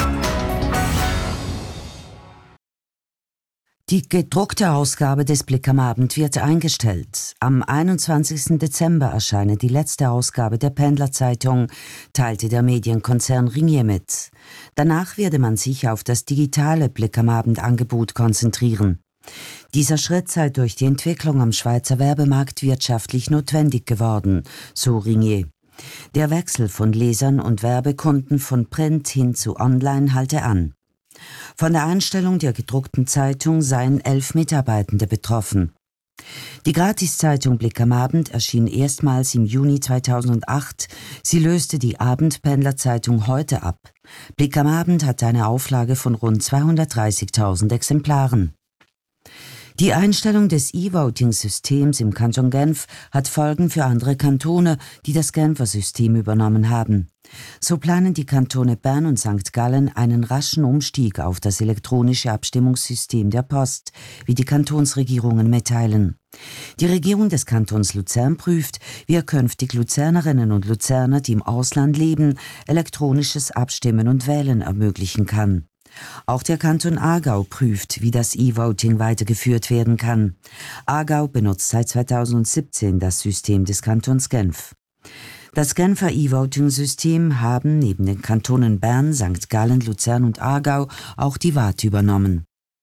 Die gedruckte Ausgabe des Blick am Abend wird eingestellt. Am 21. Dezember erscheine die letzte Ausgabe der Pendlerzeitung, teilte der Medienkonzern Ringier mit. Danach werde man sich auf das digitale Blick am Abend Angebot konzentrieren. Dieser Schritt sei durch die Entwicklung am Schweizer Werbemarkt wirtschaftlich notwendig geworden, so Ringier. Der Wechsel von Lesern und Werbekunden von Print hin zu Online halte an. Von der Einstellung der gedruckten Zeitung seien 11 Mitarbeitende betroffen. Die Gratiszeitung Blick am Abend erschien erstmals im Juni 2008. Sie löste die Abendpendlerzeitung Heute ab. Blick am Abend hat eine Auflage von rund 230.000 Exemplaren. Die Einstellung des E-Voting-Systems im Kanton Genf hat Folgen für andere Kantone, die das Genfer System übernommen haben. So planen die Kantone Bern und St. Gallen einen raschen Umstieg auf das elektronische Abstimmungssystem der Post, wie die Kantonsregierungen mitteilen. Die Regierung des Kantons Luzern prüft, wie künftig Luzernerinnen und Luzerner, die im Ausland leben, elektronisches Abstimmen und Wählen ermöglichen kann. Auch der Kanton Aargau prüft, wie das E-Voting weitergeführt werden kann. Aargau benutzt seit 2017 das System des Kantons Genf. Das Genfer E-Voting-System haben neben den Kantonen Bern, St. Gallen, Luzern und Aargau auch die Waadt übernommen.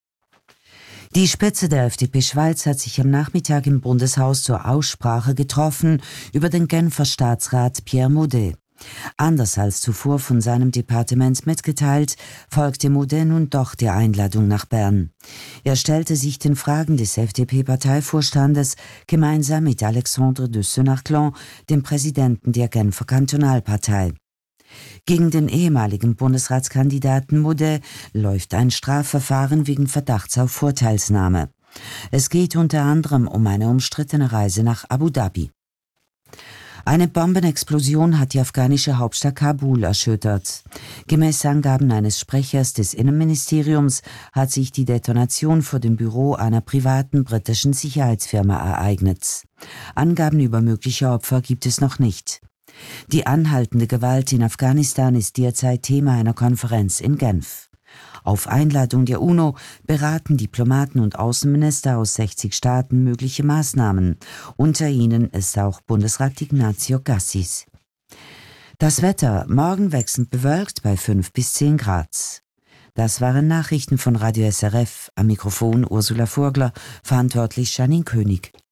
Die Spitze der FDP Schweiz hat sich am Nachmittag im Bundeshaus zur Aussprache getroffen über den Genfer Staatsrat Pierre Maudet. Anders als zuvor von seinem Departement mitgeteilt, folgte Maudet nun doch der Einladung nach Bern. Er stellte sich den Fragen des FDP-Parteivorstandes gemeinsam mit Alexandre de Senarclan, dem Präsidenten der Genfer Kantonalpartei. Gegen den ehemaligen Bundesratskandidaten Maudet läuft ein Strafverfahren wegen Verdachts auf Vorteilsnahme. Es geht unter anderem um eine umstrittene Reise nach Abu Dhabi. Eine Bombenexplosion hat die afghanische Hauptstadt Kabul erschüttert. Gemäß Angaben eines Sprechers des Innenministeriums hat sich die Detonation vor dem Büro einer privaten britischen Sicherheitsfirma ereignet. Angaben über mögliche Opfer gibt es noch nicht. Die anhaltende Gewalt in Afghanistan ist derzeit Thema einer Konferenz in Genf. Auf Einladung der UNO beraten Diplomaten und Außenminister aus 60 Staaten mögliche Maßnahmen. Unter ihnen ist auch Bundesrat Ignacio Cassis. Das Wetter morgen wechselnd bewölkt bei 5 bis 10 Grad. Das waren Nachrichten von Radio SRF. Am Mikrofon Ursula Vogler, verantwortlich Janine König.